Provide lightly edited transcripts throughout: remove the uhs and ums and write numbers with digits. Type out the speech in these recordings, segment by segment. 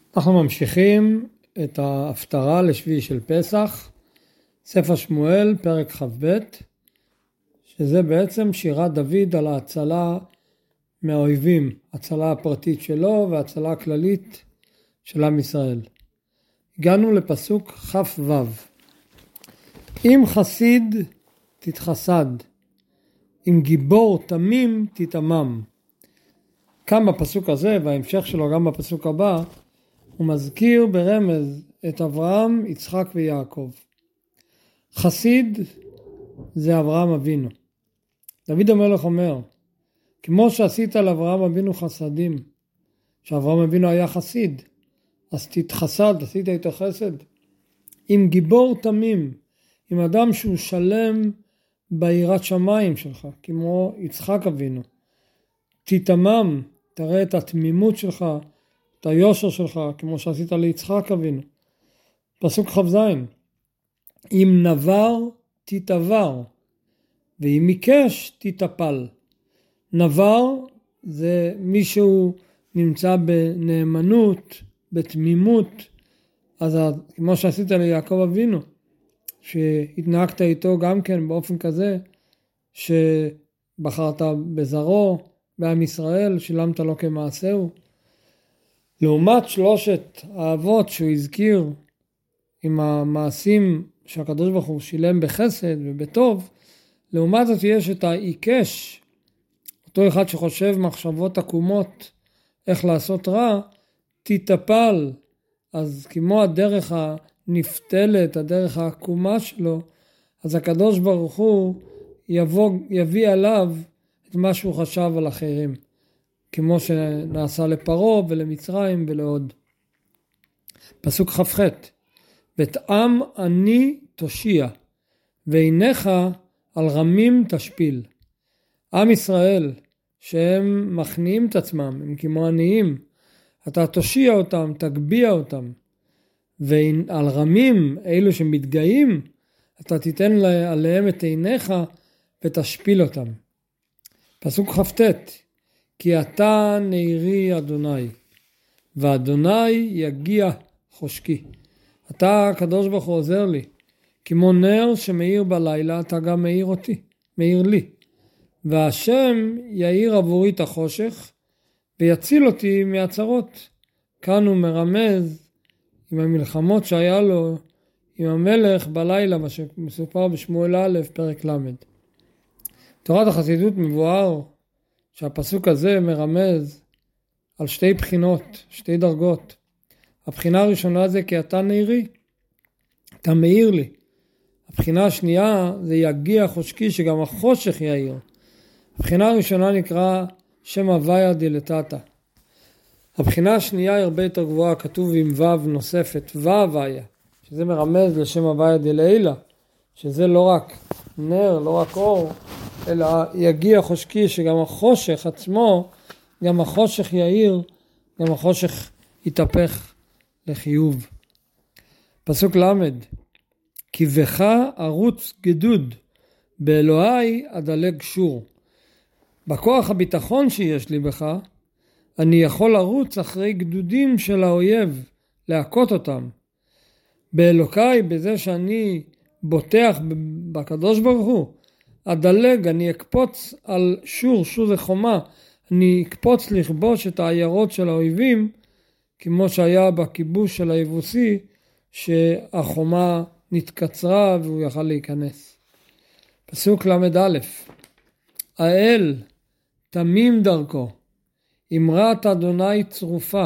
אנחנו ממשיכים את ההפטרה לשביעי של פסח, ספר שמואל, פרק כ"ב, שזה בעצם שירת דוד על ההצלה מהאויבים, הצלה הפרטית שלו והצלה הכללית של עם ישראל. הגענו לפסוק כ"ו. אם חסיד תתחסד, אם גיבור תמים תתמם. כאן בפסוק הזה וההמשך שלו גם בפסוק הבא, הוא מזכיר ברמז את אברהם, יצחק ויעקב. חסיד זה אברהם אבינו. דוד המלך אומר, כמו שעשית לאברהם אבינו חסדים, שאברהם אבינו היה חסיד, אז תתחסד, עשית איתו חסד. עם גיבור תמים, עם אדם שהוא שלם ביראת שמיים שלך, כמו יצחק אבינו. תתמם, תראה את התמימות שלך, את היושר שלך, כמו שעשית ליצחק אבינו. פסוק כ"ז, אם נבר תתעבר, ואם עיקש תתאפל. נבר זה מישהו נמצא בנאמנות, בתמימות, אז כמו שעשית ליעקב אבינו, שהתנהגת איתו גם כן באופן כזה, שבחרת בזרעו, בעם ישראל, שילמת לו כמעשהו. לעומת שלושת האבות שהוא הזכיר עם המעשים שהקדוש ברוך הוא שילם בחסד ובטוב, לעומת זאת יש את העיקש, אותו אחד שחושב מחשבות עקומות איך לעשות רע, תתאפל. אז כמו הדרך הנפתלת, הדרך העקומה שלו, אז הקדוש ברוך הוא יביא עליו את מה שהוא חשב על אחרים. כמו שנעשה לפרעה ולמצרים ולעוד. פסוק כ"ח, ותעם אני תושיע, ועיניך על רמים תשפיל. עם ישראל, שהם מכניעים את עצמם, הם כמו עניים, אתה תושיע אותם, תגביע אותם. ועל רמים, אלו שמתגאים, אתה תיתן עליהם את עיניך ותשפיל אותם. פסוק כ"ט, כי אתה נעירי אדוני, ואדוני יגיע חושקי. אתה הקדוש ברוך הוא עוזר לי, כמו נר שמאיר בלילה, אתה גם מאיר אותי, מאיר לי. והשם יאיר עבורי את החושך, ויציל אותי מהצרות. כאן הוא מרמז עם המלחמות שהיה לו עם המלך בלילה, מה שמסופר בשמואל א' פרק ל'. תורת החסידות מבואר שהפסוק הזה מרמז על שתי בחינות, שתי דרגות. הבחינה הראשונה זה כי אתה נעירי, אתה מאיר לי. הבחינה השנייה זה יגיע חושקי, שגם החושך יאיר. הבחינה הראשונה נקרא שם הוויה דילתתא. הבחינה השנייה היא הרבה יותר גבוהה, כתוב עם וו נוספת, והוויה, שזה מרמז לשם הוויה דילעילא, שזה לא רק נר, לא רק אור, אלא יגיע חושקי, שגם החושך עצמו, גם החושך יאיר, גם החושך יתהפך לחיוב. פסוק למד, כי בך ארוץ גדוד, באלוהי אדלג שור. בכוח הביטחון שיש לי בך, אני יכול לרוץ אחרי גדודים של האויב, להכות אותם. באלוקי, בזה שאני בוטח בקדוש ברוך הוא, אדלג, אני אקפוץ על שור, שור זה חומה, אני אקפוץ לכבוש את העיירות של האויבים, כמו שהיה בכיבוש של היבוסי, שהחומה נתקצרה והוא יכל להיכנס. פסוק למד א', האל תמים דרכו, אמרת אדוני צרופה,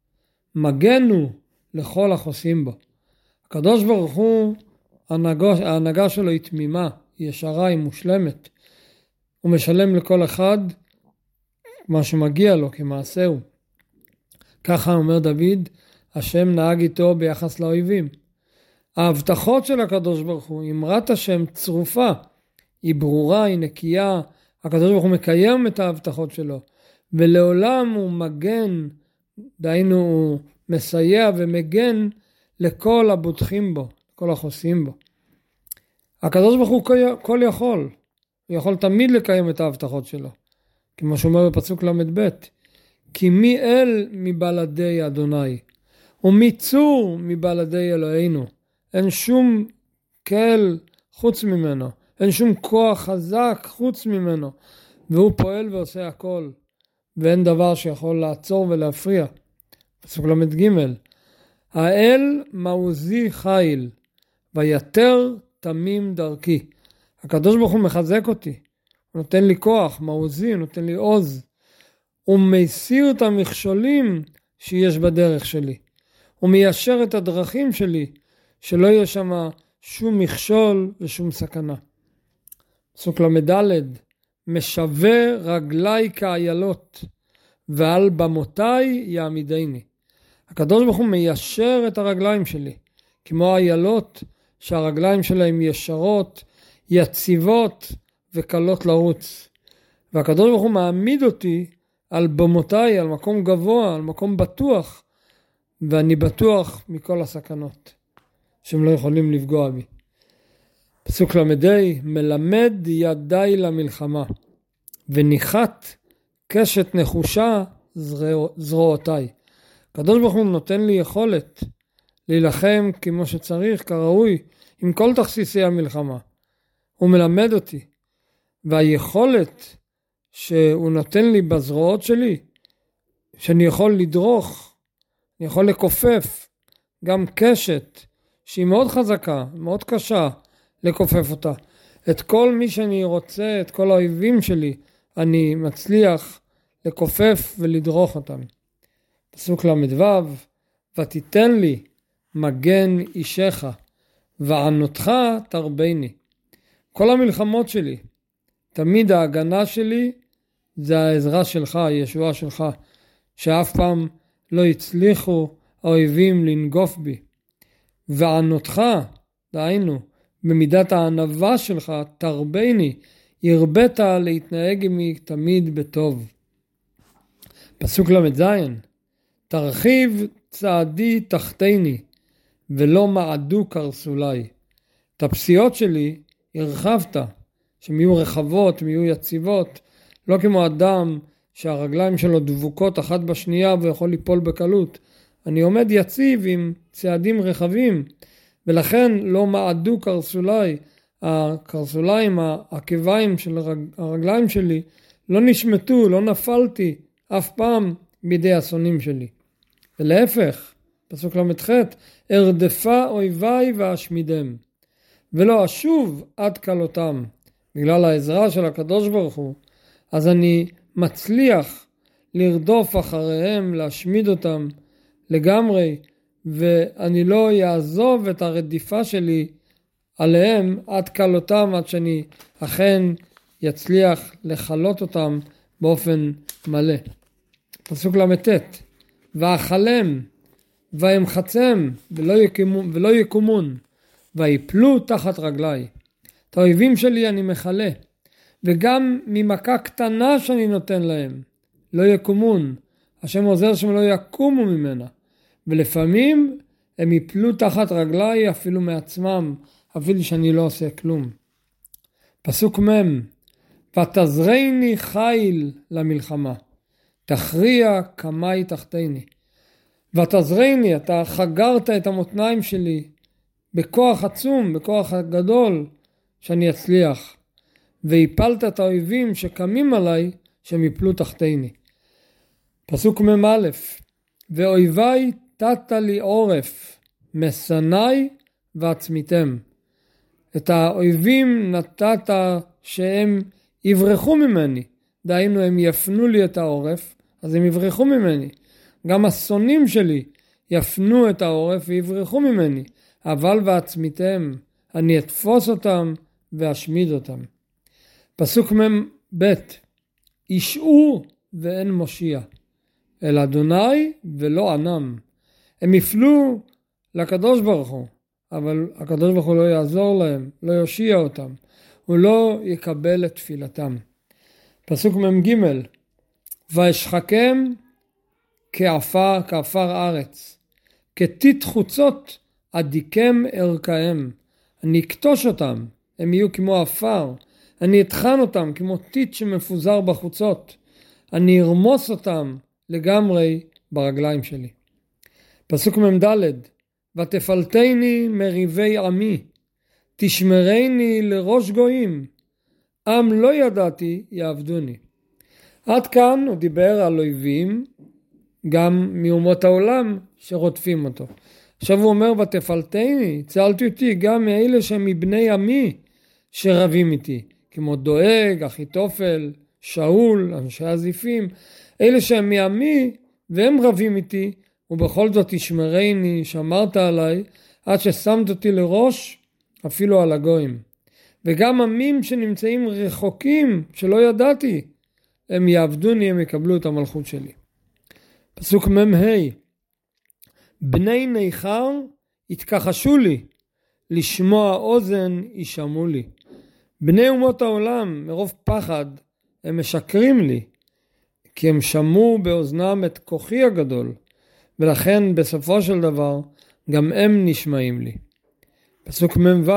מגנו לכל החוסים בו. הקדוש ברוך הוא, ההנהגה שלו היא תמימה, היא ישרה, היא מושלמת. הוא משלם לכל אחד מה שמגיע לו כמעשהו. ככה אומר דוד, השם נהג איתו ביחס לאויבים. ההבטחות של הקדוש ברוך הוא, אמרת השם צרופה, היא ברורה, היא נקייה, הקדוש ברוך הוא מקיים את ההבטחות שלו, ולעולם הוא מגן, דהיינו הוא מסייע ומגן לכל הבוטחים בו, כל החוסים בו. הקדוש ברוך הוא כל יכול, הוא יכול תמיד לקיים את ההבטחות שלו, כמו שאומר בפסוק למד ב', כי מי אל מבלעדי אדוני, ומיצור מבלעדי אלוהינו. אין שום קהל חוץ ממנו, אין שום כוח חזק חוץ ממנו, והוא פועל ועושה הכל, ואין דבר שיכול לעצור ולהפריע. פסוק ל"ג, האל מעוזי חיל, ויתר תמים דרכי. הקדוש ברוך הוא מחזק אותי, הוא נותן לי כוח, מעוזי, הוא נותן לי עוז, הוא מסיר את המכשולים שיש בדרך שלי, הוא מיישר את הדרכים שלי, שלא יהיה שם שום מכשול ושום סכנה. פסוק ל"ד, משווה רגלי כאיילות, ועל במותיי יעמידני. הקדוש ברוך הוא מיישר את הרגליים שלי, כמו איילות שהרגליים שלהם ישרות, יציבות וקלות לרוץ. והקדוש ברוך הוא מעמיד אותי על במותיי, על מקום גבוה, על מקום בטוח, ואני בטוח מכל הסכנות שהם לא יכולים לפגוע בי. פסוק ל"ה, מלמד ידיי למלחמה, וניחת קשת נחושה זרועותיי. הקדוש ברוך הוא נותן לי יכולת להילחם כמו שצריך, כראוי, עם כל תכסיסי המלחמה. הוא מלמד אותי, והיכולת שהוא נותן לי בזרועות שלי, שאני יכול לדרוך, אני יכול לקופף, גם קשת שהיא מאוד חזקה, מאוד קשה לקופף אותה. את כל מי שאני רוצה, את כל האויבים שלי, אני מצליח לקופף ולדרוך אותם. פסוק ל"ו, ותיתן לי מגן אישך, וענותך תרבני. כל המלחמות שלי, תמיד ההגנה שלי, זה העזרה שלך, הישועה שלך, שאף פעם לא הצליחו האויבים לנגוף בי. וענותך, דהיינו, במידת הענווה שלך, תרבני, הרבית להתנהג עמי תמיד בטוב. פסוק ל"ז, תרחיב צעדי תחתני, ולא מעדו קרסולי. את הפסיעות שלי הרחבת, שהן יהיו רחבות, הן יהיו יציבות, לא כמו אדם שהרגליים שלו דבוקות אחת בשנייה ויכול ליפול בקלות. אני עומד יציב עם צעדים רחבים, ולכן לא מעדו קרסולי. הקרסוליים, העקביים של הרגליים שלי, לא נשמטו, לא נפלתי אף פעם בידי השונאים שלי. ולהפך, פסוק ל"ח, ארדפה אויביי ואשמידם, ולא אשוב עד כלותם. בגלל העזרה של הקדוש ברוך הוא, אז אני מצליח לרדוף אחריהם, להשמיד אותם לגמרי, ואני לא יעזוב את הרדיפה שלי עליהם עד כלותם, עד שאני אכן יצליח לחלות אותם באופן מלא. פסוק ל"ט, ואכלם ואמחצם ולא יקומון, ויפלו תחת רגליי. את האויבים שלי אני מחלה, וגם ממכה קטנה שאני נותן להם, לא יקומון. השם עוזר שהם לא יקומו ממנה, ולפעמים הם יפלו תחת רגליי אפילו מעצמם, אפילו שאני לא עושה כלום. פסוק מ', ותזרני חיל למלחמה, תכריע קמי תחתני. ותזרני, אתה חגרת את המותניים שלי בכוח עצום, בכוח הגדול, שאני אצליח, והפלת את האויבים שקמים עליי, שהם יפלו תחתני. פסוק מ', ואויביי תת לי עורף, משנאי ועצמיתם. את האויבים נתת שהם יברחו ממני, דהיינו הם יפנו לי את העורף, אז הם יברחו ממני. גם השונאים שלי יפנו את העורף ויברחו ממני, אבל ועצמיתם, אני אתפוס אותם ואשמיד אותם. פסוק מ' ישעו ואין מושיע, אל אדוני ולא ענם. הם יפלו לקדוש ברוך הוא, אבל הקדוש ברוך הוא לא יעזור להם, לא יושיע אותם, הוא לא יקבל את תפילתם. פסוק מ' ואשחקם כעפר ארץ, כתית חוצות אדיקם ערכהם. אני אקטוש אותם, הם יהיו כמו עפר, אני אטחן אותם כמו תית שמפוזר בחוצות, אני ארמוס אותם לגמרי ברגליים שלי. פסוק מ"ד, ותפלטני מריבי עמי, תשמרני לראש גויים, עם לא ידעתי יעבדוני. עד כאן הוא דיבר על אויבים, גם מאומות העולם שרודפים אותו. עכשיו הוא אומר, ותפלטני, צלתי אותי גם מאלה שהם מבני עמי שרבים איתי, כמו דואג, אחיתופל, שאול, אנשי הזיפים, אלה שהם מעמי והם רבים איתי, ובכל זאת תשמרני, שמרת עליי, עד ששמת אותי לראש, אפילו על הגויים. וגם עמים שנמצאים רחוקים, שלא ידעתי, הם יעבדוני, הם יקבלו את המלכות שלי. פסוק מ"ה, בני ניכר התכחשו לי, לשמוע אוזן ישמעו לי. בני אומות העולם, מרוב פחד, הם משקרים לי, כי הם שמעו באוזנם את כוחי הגדול, ולכן בסופו של דבר גם הם נשמעים לי. פסוק מ"ו,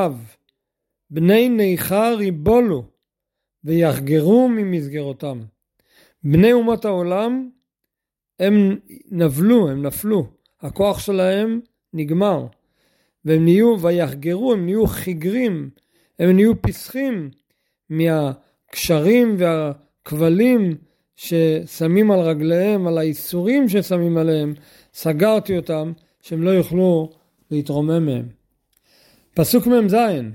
בני ניכר יבולו ויחגרו ממסגרותם. בני אומות העולם הם נפלו, הכוח שלהם נגמר, והם נהיו ויחגרו, הם נהיו חיגרים, הם נהיו פסחים מהקשרים והכבלים ששמים על רגליהם, על האיסורים ששמים עליהם, סגרתי אותם שהם לא יוכלו להתרומם מהם. פסוק מ"ז,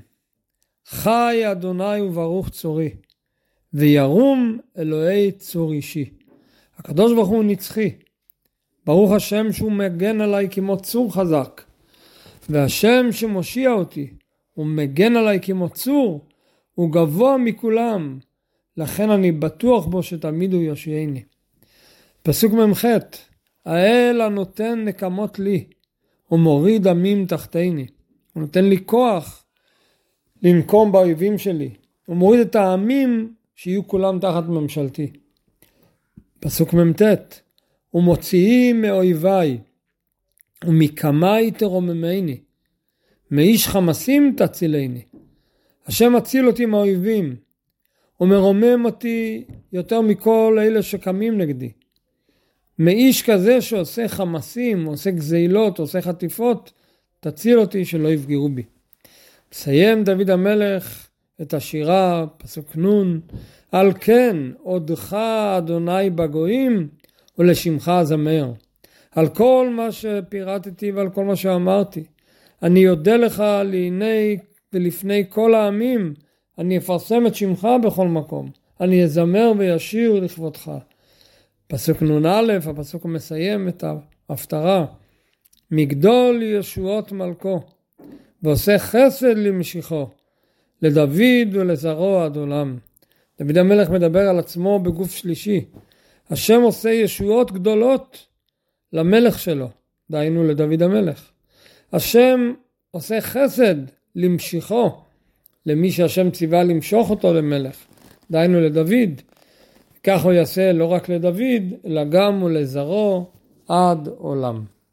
חי אדוני וברוך צורי, וירום אלוהי צור אישי. הקדוש ברוך הוא נצחי, ברוך השם שהוא מגן עליי כמו צור חזק, והשם שמושיע אותי, הוא מגן עליי כמו צור, הוא גבוה מכולם, לכן אני בטוח בו שתמיד הוא יושיעני. פסוק מ"ח, האל הנותן נקמות לי, ומוריד עמים תחתיני. הוא נותן לי כוח לנקום באויבים שלי, הוא מוריד את העמים שיהיו כולם תחת ממשלתי. פסוק מ"ט, ומוציאי מאויביי, ומקמי תרוממני, מאיש חמסים תצילני. השם מציל אותי מהאויבים, הוא מרומם אותי יותר מכל אלה שקמים נגדי. מאיש כזה שעושה חמסים, עושה גזילות, עושה חטיפות, תציל אותי שלא יפגעו בי. מסיים דוד המלך את השירה, פסוק נ', על כן עודך אדוני בגויים ולשמך זמר. על כל מה שפירטתי ועל כל מה שאמרתי, אני יודע לך לעיני ולפני כל העמים, אני אפרסם את שמך בכל מקום, אני אזמר וישיר לכבודך. פסוק נ"א, הפסוק מסיים את ההפטרה, מגדול ישועות מלכו, ועושה חסד למשיחו, לדוד ולזרעו עד עולם. דוד המלך מדבר על עצמו בגוף שלישי. השם עושה ישועות גדולות למלך שלו, דהיינו לדוד המלך. השם עושה חסד למשיחו, למי שהשם ציווה למשוך אותו למלך, דהיינו לדוד. כך הוא יעשה לא רק לדוד, אלא גם ולזרעו עד עולם.